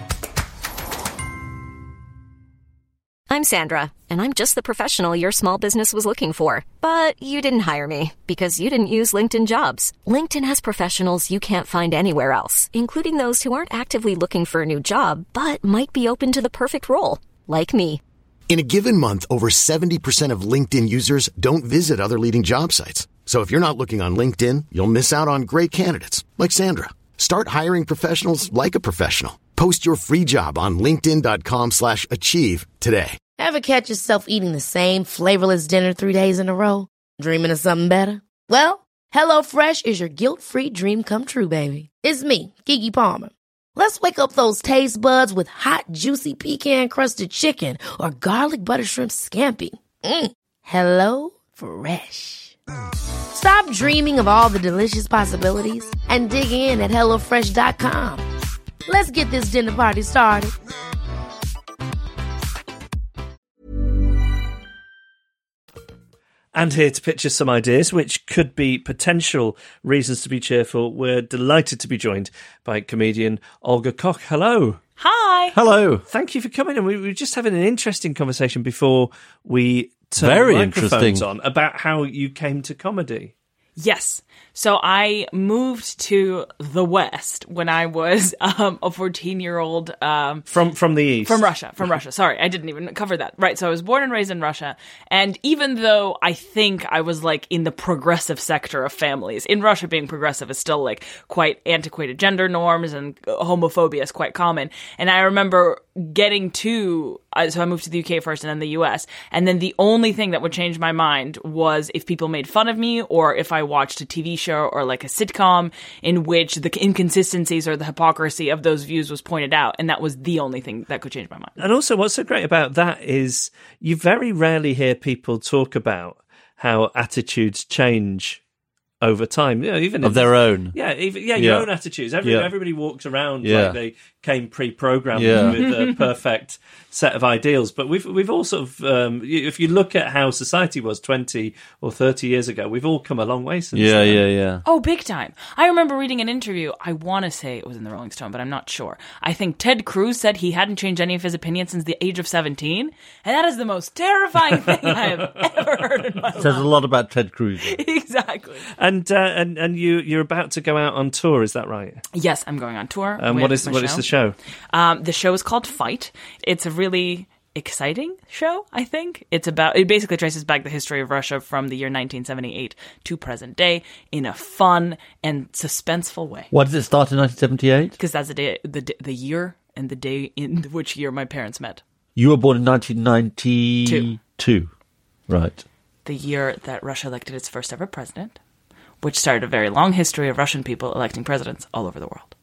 I'm Sandra, and I'm just the professional your small business was looking for. But you didn't hire me because you didn't use LinkedIn Jobs. LinkedIn has professionals you can't find anywhere else, including those who aren't actively looking for a new job, but might be open to the perfect role, like me.
In a given month, over 70% of LinkedIn users don't visit other leading job sites. So if you're not looking on LinkedIn, you'll miss out on great candidates like Sandra. Start hiring professionals like a professional. Post your free job on linkedin.com/achieve today.
Ever catch yourself eating the same flavorless dinner 3 days in a row? Dreaming of something better? Well, HelloFresh is your guilt-free dream come true, baby. It's me, Keke Palmer. Let's wake up those taste buds with hot, juicy pecan-crusted chicken or garlic butter shrimp scampi. Hello Fresh. Stop dreaming of all the delicious possibilities and dig in at HelloFresh.com. Let's get this dinner party started.
And here to pitch us some ideas, which could be potential reasons to be cheerful, we're delighted to be joined by comedian Olga Koch. Hello.
Hi.
Hello.
Thank you for coming. And we were just having an interesting conversation before we turned the microphones on about how you came to comedy.
Yes. So I moved to the West when I was a 14-year-old.
From the East.
From Russia. Sorry, I didn't even cover that. Right, so I was born and raised in Russia. And even though I think I was like in the progressive sector of families, in Russia being progressive is still like quite antiquated gender norms and homophobia is quite common. And I remember getting to, so I moved to the UK first and then the US. And then the only thing that would change my mind was if people made fun of me or if I watched a TV show or like a sitcom in which the inconsistencies or the hypocrisy of those views was pointed out. And that was the only thing that could change my mind.
And also what's so great about that is you very rarely hear people talk about how attitudes change over time, even
of their own.
Your own attitudes. Everybody walks around like they came pre-programmed with a perfect set of ideals. But we've all sort of, if you look at how society was 20 or 30 years ago, we've all come a long way since then.
Yeah.
Oh, big time. I remember reading an interview, I want to say it was in the Rolling Stone, but I'm not sure. I think Ted Cruz said he hadn't changed any of his opinions since the age of 17, and that is the most terrifying thing I have ever heard in my life.
Says a lot about Ted Cruz.
Exactly.
And you're about to go out on tour, is that right?
Yes, I'm going on tour.
What is the show?
The show is called Fight. It's a really exciting show, I think. It basically traces back the history of Russia from the year 1978 to present day in a fun and suspenseful way.
Why did it start in 1978?
Because that's the year and the day in which year my parents met.
You were born in 1992. Right.
The year that Russia elected its first ever president, which started a very long history of Russian people electing presidents all over the world.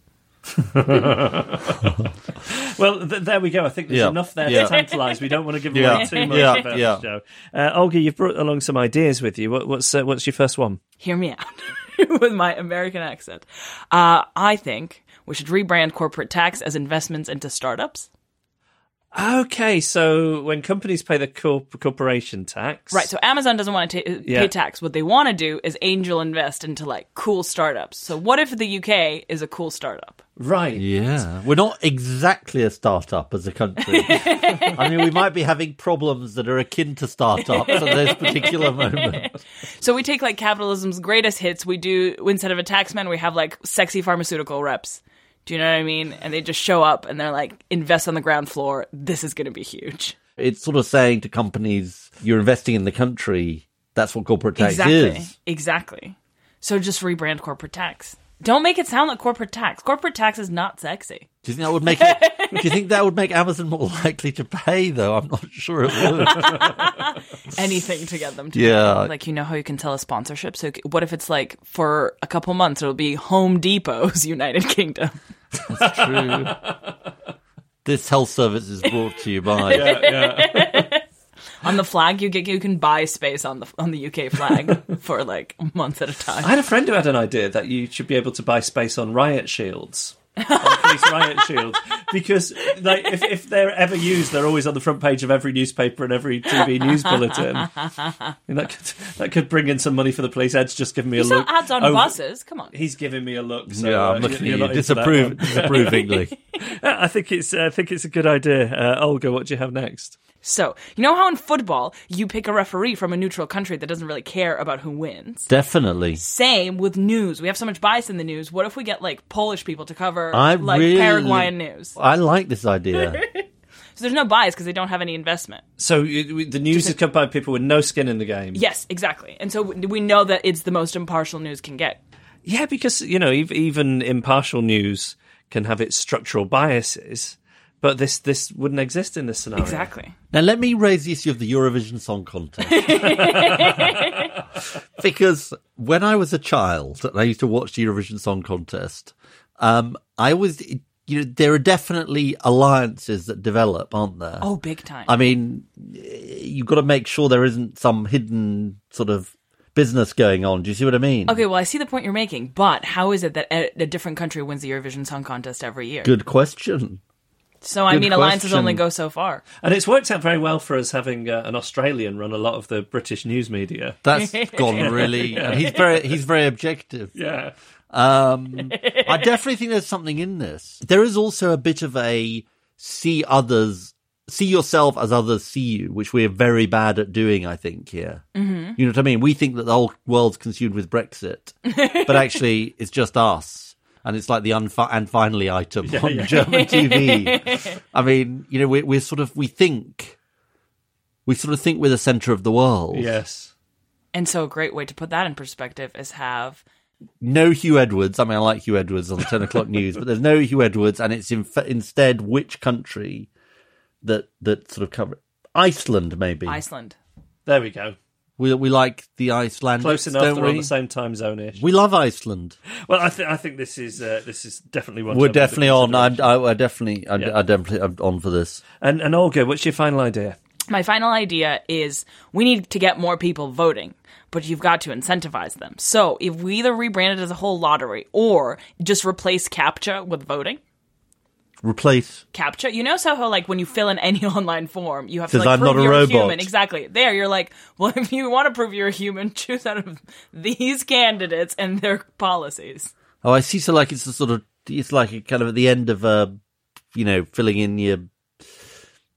Well, there we go. I think there's enough there to tantalise. We don't want to give away too much about the show. Olga, you've brought along some ideas with you. What's your first one?
Hear me out with my American accent. I think we should rebrand corporate tax as investments into startups.
Okay, so when companies pay the corporation tax...
Right, so Amazon doesn't want to pay tax. What they want to do is angel invest into, like, cool startups. So what if the UK is a cool startup?
Right.
Yeah. We're not exactly a startup as a country. I mean, we might be having problems that are akin to startups at this particular moment.
So we take, like, capitalism's greatest hits. We do, instead of a taxman, we have, like, sexy pharmaceutical reps. Do you know what I mean? And they just show up and they're like, invest on the ground floor. This is going to be huge.
It's sort of saying to companies, you're investing in the country. That's what corporate tax is.
Exactly. So just rebrand corporate tax. Don't make it sound like corporate tax. Corporate tax is not sexy.
Do you think that would make it? Do you think that would make Amazon more likely to pay? Though I'm not sure it would.
Anything to get them to
pay.
Like, you know how you can tell a sponsorship. So what if it's like for a couple months it'll be Home Depot's United Kingdom?
That's true. This health service is brought to you by.
On the flag, you can buy space on the UK flag for like a month at a time.
I had a friend who had an idea that you should be able to buy space on riot shields. On police riot shields, because like if they're ever used, they're always on the front page of every newspaper and every TV news bulletin. I mean, that could bring in some money for the police. Ed's just giving me a look.
Ads on buses, come on.
He's giving me a look. So,
I'm looking at you disapprovingly.
I think it's a good idea. Olga, what do you have next?
So, you know how in football, you pick a referee from a neutral country that doesn't really care about who wins?
Definitely.
Same with news. We have so much bias in the news. What if we get, like, Polish people to cover, Paraguayan news?
I like this idea.
So there's no bias because they don't have any investment.
So the news is covered by people with no skin in the game?
Yes, exactly. And so we know that it's the most impartial news can get.
Yeah, because, you know, even impartial news can have its structural biases. But this wouldn't exist in this scenario.
Exactly.
Now, let me raise the issue of the Eurovision Song Contest. Because when I was a child and I used to watch the Eurovision Song Contest, I was, you know, there are definitely alliances that develop, aren't there?
Oh, big time.
I mean, you've got to make sure there isn't some hidden sort of business going on. Do you see what I mean?
Okay, well, I see the point you're making, but how is it that a different country wins the Eurovision Song Contest every year?
Good question.
So, I mean, alliances only go so far.
And it's worked out very well for us having an Australian run a lot of the British news media.
That's gone really... And he's very objective.
Yeah.
I definitely think there's something in this. There is also a bit of a see yourself as others see you, which we're very bad at doing, I think, here.
Mm-hmm.
You know what I mean? We think that the whole world's consumed with Brexit, but actually it's just us. And it's like the and finally item on German TV. I mean, you know, we sort of think we're the centre of the world.
Yes.
And so a great way to put that in perspective is have
no Hugh Edwards. I mean, I like Hugh Edwards on the 10 o'clock news, but there's no Hugh Edwards, and it's instead which country that sort of cover it? Iceland, maybe.
Iceland.
There we go.
We like the Icelandics,
close enough.
Don't
they're
we?
on the same time zone-ish.
We love Iceland.
Well, I think this is definitely one.
We're definitely on. I'm definitely on for this.
And Olga, what's your final idea?
My final idea is we need to get more people voting, but you've got to incentivize them. So if we either rebrand it as a whole lottery or just replace CAPTCHA with voting.
Replace
CAPTCHA. You know how like when you fill in any online form, you have to
like
prove
I'm not
you're
a robot.
human. Exactly. There, you're like, well, if you want to prove you're a human, choose out of these candidates and their policies.
Oh, I see. So like it's like a kind of at the end of filling in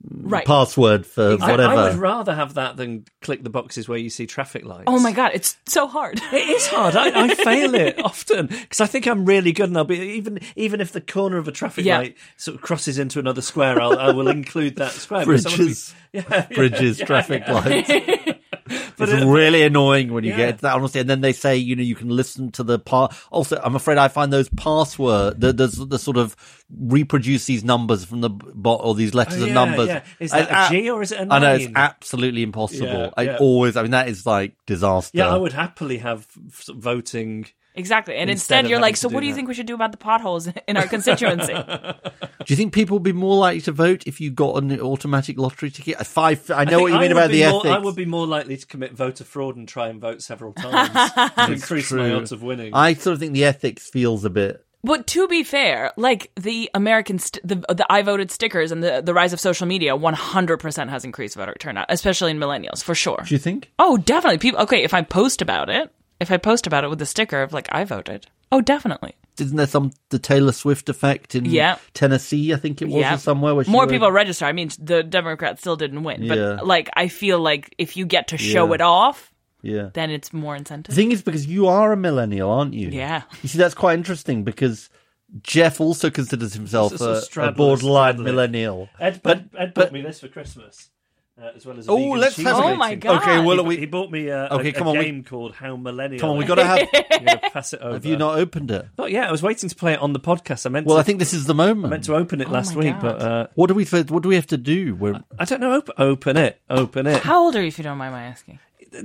password for whatever.
I would rather have that than click the boxes where you see traffic lights.
Oh my God, it's so hard.
It is hard. I fail it often because I think I'm really good, and I'll be even if the corner of a traffic light sort of crosses into another square, I will include that square.
Bridges, traffic lights. It's really annoying when you get that, honestly. And then they say, you can listen to the Also, I'm afraid I find those password, the sort of reproduce these numbers from the bot or these letters and numbers.
Yeah. Is that a G or is it a 9?
I know, it's absolutely impossible. That is like disaster.
Yeah, I would happily have voting.
Exactly. And instead you're like, so what do you think we should do about the potholes in our constituency?
Do you think people would be more likely to vote if you got an automatic lottery ticket? I know what you mean about the ethics.
I would be more likely to commit voter fraud and try and vote several times to increase my odds of winning.
I sort of think the ethics feels a bit...
But to be fair, like the American, the I voted stickers and the rise of social media 100% has increased voter turnout, especially in millennials, for sure.
Do you think?
Oh, definitely. If I post about it with the sticker of like I voted, oh, definitely.
Isn't there the Taylor Swift effect in Tennessee, I think it was, or somewhere? Where
more people register. I mean, the Democrats still didn't win. But like, I feel like if you get to show it off, then it's more incentive.
The thing is, because you are a millennial, aren't you?
Yeah.
You see, that's quite interesting because Jeff also considers himself a borderline millennial.
Ed bought me this for Christmas. As well as
let's have
Oh my God.
Okay, well,
he bought me a game called How Millennial.
Come on, we got to have.
I'm gonna pass it over.
Have you not opened it?
Not yet. I was waiting to play it on the podcast.
I think this is the moment.
I meant to open it last week, but
what do we have to do?
I don't know. Open it.
How old are you, if you don't mind my asking?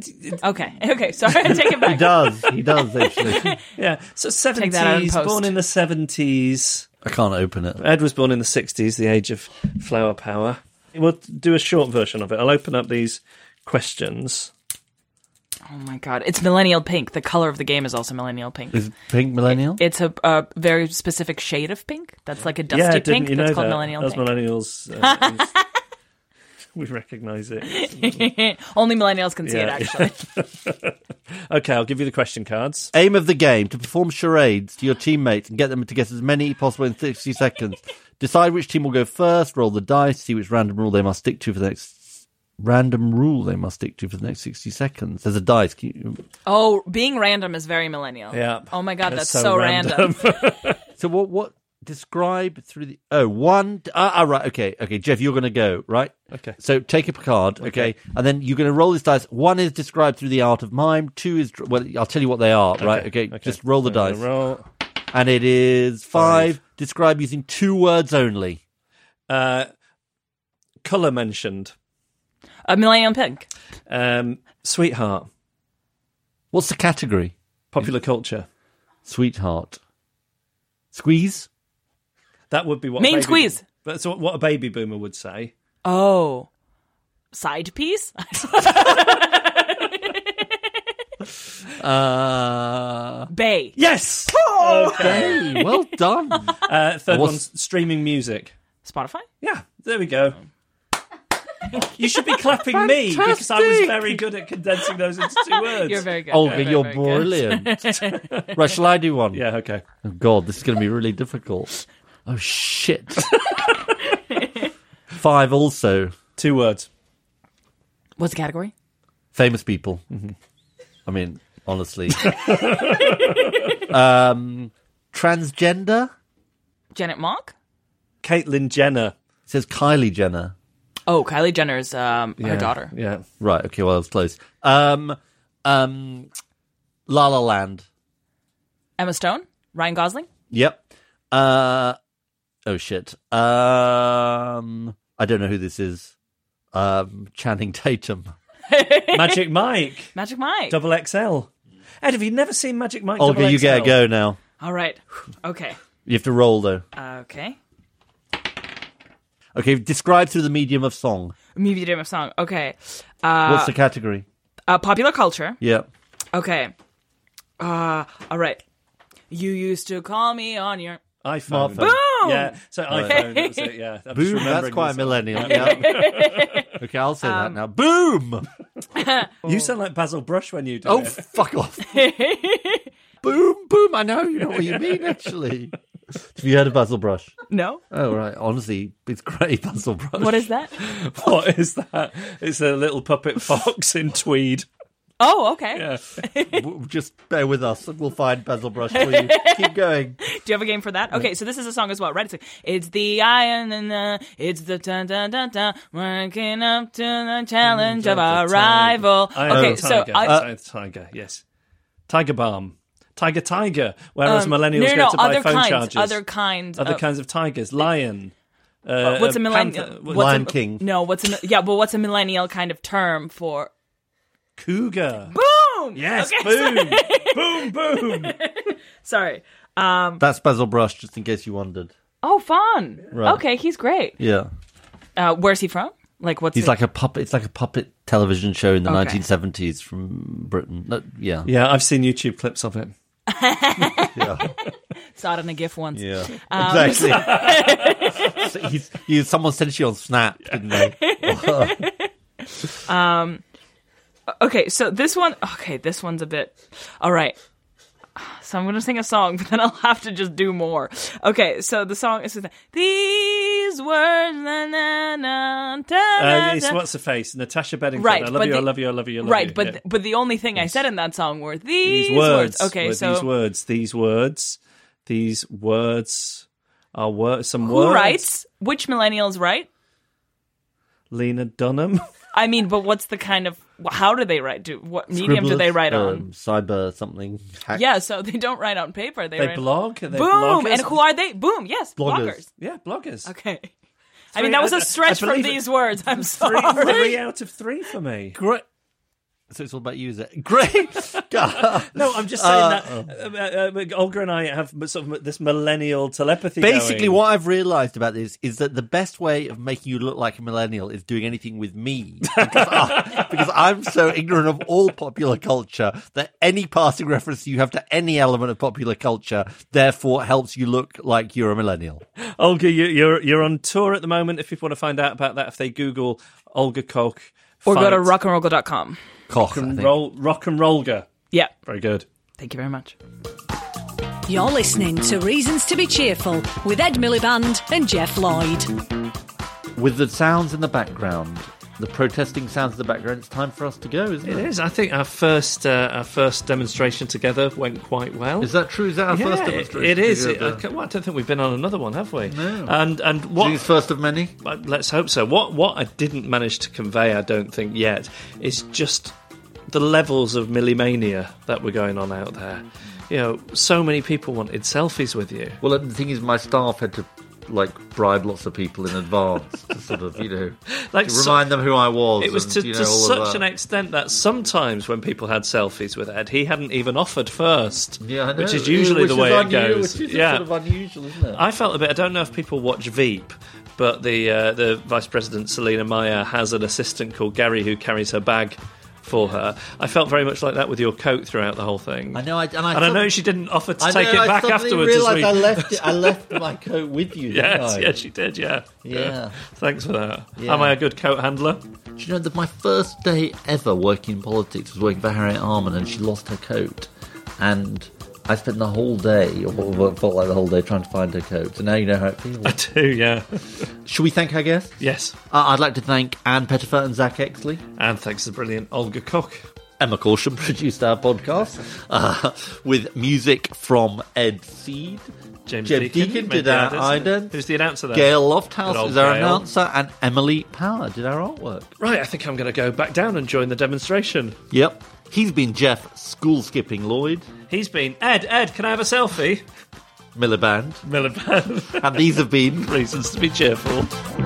Okay. Sorry, I take it back.
He does actually.
Yeah. So 70s, born in the 70s.
I can't open it.
Ed was born in the 60s, the age of flower power. We'll do a short version of it. I'll open up these questions.
Oh my God. It's millennial pink. The color of the game is also millennial pink.
Is pink millennial?
It's a very specific shade of pink. That's like a dusty pink. That's called millennial
pink. As millennials, we recognise it.
Only millennials can see it, actually.
Okay, I'll give you the question cards.
Aim of the game, to perform charades to your teammates and get them to guess as many possible in 60 seconds. Decide which team will go first, roll the dice, see which random rule they must stick to for the next 60 seconds. There's a dice.
Oh, being random is very millennial.
Yeah.
Oh my God, that's so random.
So what describe through the... Oh, one... right, okay, Jeff, you're going to go, right?
Okay.
So take a card, okay? And then you're going to roll this dice. One is described through the art of mime. Two is... Well, I'll tell you what they are, right? Okay. Just roll the dice.
Roll.
And it is 5. Describe using 2 words only.
Colour mentioned.
A millennial pink.
Sweetheart.
What's the category?
Popular culture.
Sweetheart. Squeeze?
That would be what
Main squeeze.
That's what a baby boomer would say.
Oh. Side piece? Bay.
Yes!
Okay, well done.
Third one's streaming music.
Spotify?
Yeah, there we go. You should be clapping me because I was very good at condensing those into 2 words.
You're very good.
Olga, you're brilliant. Right, shall I do one?
Yeah, okay.
Oh, God, this is going to be really difficult. Oh, shit. 5 also.
2 words.
What's the category?
Famous people. Mm-hmm. I mean, honestly. Transgender?
Janet Mock?
Caitlyn Jenner.
It says Kylie Jenner.
Oh, Kylie Jenner's her daughter.
Yeah.
Right, okay, well, it's close. La La Land.
Emma Stone? Ryan Gosling?
Yep. Oh, shit. I don't know who this is. Channing Tatum.
Magic Mike.
Magic Mike.
Double XL. Ed, have you never seen Magic Mike?
Olga,
Double
you
XL?
get a go now.
All right. Okay.
You have to roll, though.
Okay.
Okay, describe through the medium of song.
Medium of song. Okay.
What's the category?
Popular culture.
Yeah.
Okay. All right. You used to call me on your
iPhone.
Boom!
Yeah, so iPhone, that was it, yeah. I'm
Boom, that's quite a millennial. Yeah. Okay, I'll say that now. Boom!
You sound like Basil Brush when you do
Oh,
it.
fuck off. Boom, boom, I know what you mean, actually. Have you heard of Basil Brush?
No.
Oh, right. Honestly, it's great, Basil Brush.
What is that?
What is that? It's a little puppet fox in tweed.
Oh, okay.
Yeah.
Just bear with us and we'll find Basil Brush for you. Keep going.
Do you have a game for that? Okay, so this is a song as well, right? It's the iron and the, it's the dun-dun-dun-dun, working up to the challenge of our rival. Okay, so
Tiger, yes. Tiger Balm. Tiger, whereas millennials go to buy phone chargers.
Other kinds
of tigers. Lion.
What's a millennial?
Lion King.
No, what's a millennial kind of term for?
Cougar.
Boom!
Yes,
Okay,
boom. boom.
Sorry.
That's Basil Brush, just in case you wondered.
Oh, fun.
Right.
Okay, he's great.
Yeah.
Where's he from? Like, what's
He's like a puppet. It's like a puppet television show in the
Okay.
1970s from Britain. Yeah.
Yeah, I've seen YouTube clips of it.
Saw it in a GIF once.
Yeah. Exactly. So someone sent you on Snap, didn't they?
Okay, so this one's a bit... All right. So I'm going to sing a song, but then I'll have to just do more. Okay, so the song is... These words... Na, na, na, da, da,
It's
da.
What's her face? Natasha Bedingfield.
Right,
I
but
love you.
Right,
you.
but
Yeah.
but the only thing I said in that song were
These words.
Okay,
were
so...
These words are some
Who
words.
writes? Which millennials write?
Lena Dunham.
I mean, but what's the kind of... How do they write? What medium do they write on?
Cyber something. Hack.
Yeah, so they don't write on paper. They write...
blog.
Boom!
Bloggers.
And who are they? Boom! Yes,
Bloggers.
bloggers.
Yeah, bloggers.
Okay. I mean, that was a stretch from these words. I'm sorry.
3 out of 3 for me.
Great. So it's all about you, is it? Great.
No, I'm just saying that Olga and I have sort of this millennial telepathy.
Basically,
going.
what I've realised about this is that the best way of making you look like a millennial is doing anything with me. Because I'm so ignorant of all popular culture that any passing reference you have to any element of popular culture therefore helps you look like you're a millennial.
Olga, you're on tour at the moment. If people want to find out about that, if they Google Olga Koch.
Or go to rockandrollga.com.
Koch,
Rock and Rollga.
Yeah.
Very good.
Thank you very much.
You're listening to Reasons to be Cheerful with Ed Miliband and Jeff Lloyd.
With the sounds in the background, the protesting sounds in the background, it's time for us to go, isn't it?
It is. I think our first demonstration together went quite well.
Is that true? Is that our first demonstration?
It is.
together?
I don't think we've been on another one, have we?
No.
And what?
Do you think it's first of many?
Let's hope so. What I didn't manage to convey, I don't think yet, is just the levels of millimania that were going on out there. You know, so many people wanted selfies with you.
Well, the thing is, my staff had to bribe lots of people in advance to sort of, to remind them who I was.
It was
and,
to such an extent that sometimes when people had selfies with Ed, he hadn't even offered first.
Yeah, I know.
Which is usually the way it goes.
Which is
yeah.
sort of unusual, isn't it?
I felt a bit. I don't know if people watch Veep, but the Vice President Selina Meyer has an assistant called Gary who carries her bag for her. I felt very much like that with your coat throughout the whole thing.
I know, I
know she didn't offer to take it back afterwards.
I left my coat with you.
Yes, she did. Yeah. Thanks for that.
Yeah.
Am I a good coat handler?
Do you know that my first day ever working in politics was working for Harriet Harman, and she lost her coat, and I spent the whole day, or what felt like the whole day, trying to find her coat. So now you know how it feels.
I do, yeah.
Should we thank our guests?
Yes.
I'd like to thank Anne Pettifer and Zach Exley.
And thanks to the brilliant Olga Koch.
Emma Caution produced our podcast with music from Ed Seed.
James
Jeb
Deacon
did our ident.
Who's the announcer there?
Gail Lofthouse is our
Gail.
announcer, and Emily Power did our artwork.
Right, I think I'm going to go back down and join the demonstration.
Yep. He's been Jeff School Skipping Lloyd.
He's been Ed, can I have a selfie?
Miliband. And these have been
Reasons to be Cheerful.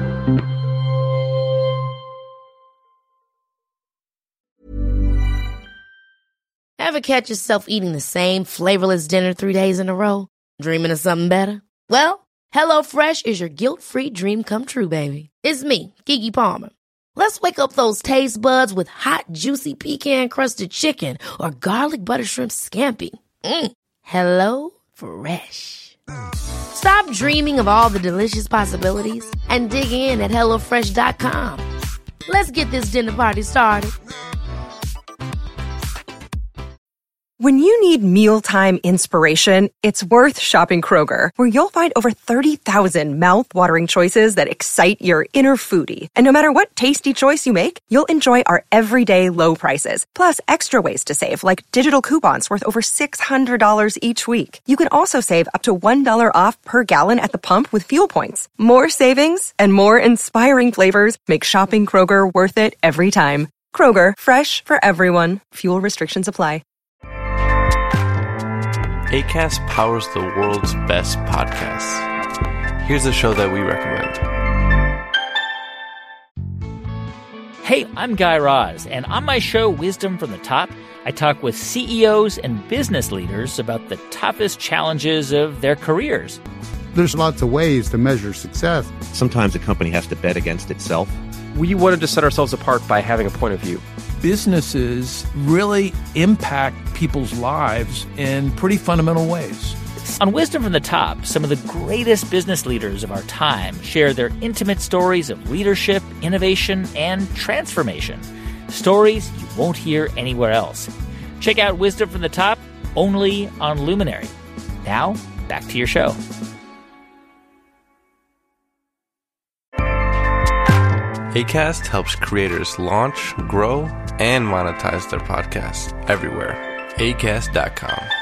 Ever catch yourself eating the same flavorless dinner 3 days in a row? Dreaming of something better? Well, HelloFresh is your guilt-free dream come true, baby. It's me, Keke Palmer. Let's wake up those taste buds with hot, juicy pecan-crusted chicken or garlic butter shrimp scampi. Hello Fresh. Stop dreaming of all the delicious possibilities and dig in at HelloFresh.com. Let's get this dinner party started.
When you need mealtime inspiration, it's worth shopping Kroger, where you'll find over 30,000 mouth-watering choices that excite your inner foodie. And no matter what tasty choice you make, you'll enjoy our everyday low prices, plus extra ways to save, like digital coupons worth over $600 each week. You can also save up to $1 off per gallon at the pump with fuel points. More savings and more inspiring flavors make shopping Kroger worth it every time. Kroger, fresh for everyone. Fuel restrictions apply.
Acast powers the world's best podcasts. Here's a show that we recommend.
Hey, I'm Guy Raz, and on my show, Wisdom from the Top, I talk with CEOs and business leaders about the toughest challenges of their careers.
There's lots of ways to measure success.
Sometimes a company has to bet against itself.
We wanted to set ourselves apart by having a point of view.
Businesses really impact people's lives in pretty fundamental ways.
On Wisdom from the Top, some of the greatest business leaders of our time share their intimate stories of leadership, innovation, and transformation. Stories you won't hear anywhere else. Check out Wisdom from the Top, only on Luminary. Now, back to your show.
Acast helps creators launch, grow, and monetize their podcasts everywhere. Acast.com.